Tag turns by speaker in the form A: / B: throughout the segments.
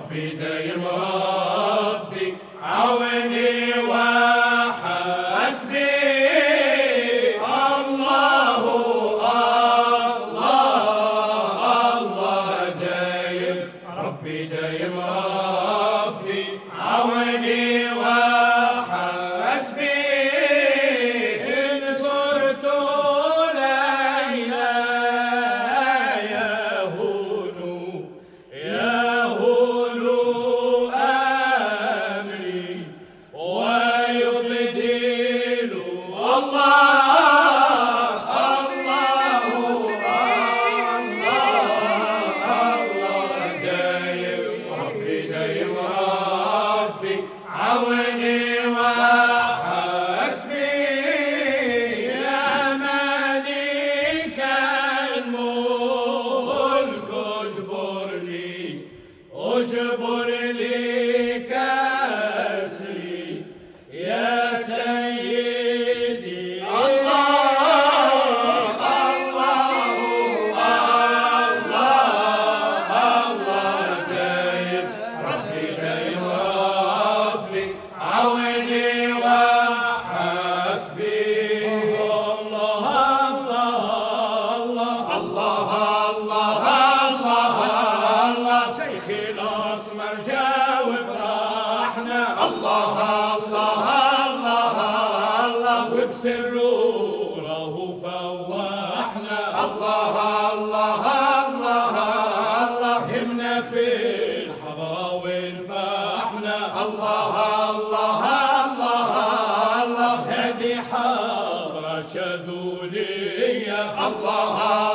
A: ربي دايم ربي عوني وحسبي الله الله الله دايم ربي دايم ربي عوني وحسبي إن زرت ليلى يهون أمري ويبدل عوني وحسبي يا ملك الملك اجبر لي كسري يا سيدي الله دايم ربي دايم ربي عوني وحسبي الله شيخي الأسمر جا وفرحنا الله وبسروره فوحنا الله همنا في الحضرة ونفحنا الله هذه حضرة شذولية الله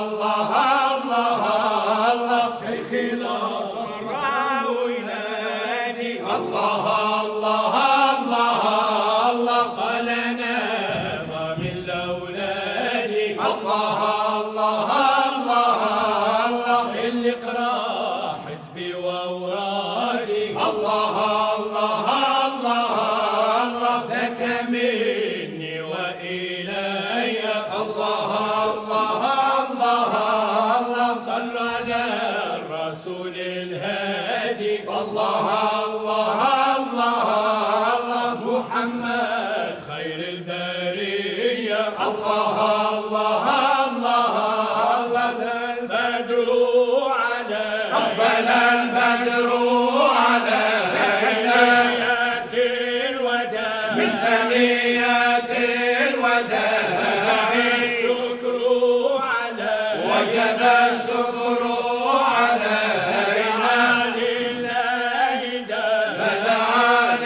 A: شيخي الأسمر وينادي الله قال أنا من لولادي الله اللي اقرأ حزبي وأورادي الله ذاك مني وإلي الله صلوا على الرسول الهادي الله محمد خير البرية الله البدر علينا أقبل البدر علينا من ثنيات الوداع الشكر علينا وجب الشكر علينا لله داع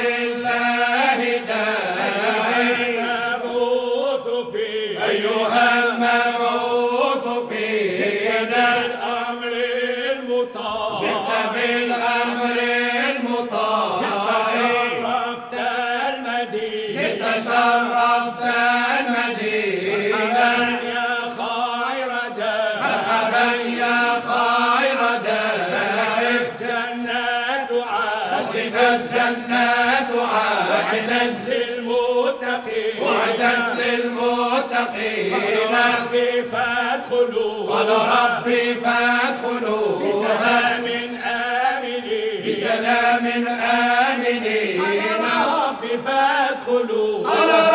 A: المبعوث فيه أيها المبعوث فيه جئت بالأمر المطاع شرفت المدينة مرحبا يا خير دار جنات عدن للمتقين قال ربي فادخلوا بسلام آمنين قال ربي فادخلوا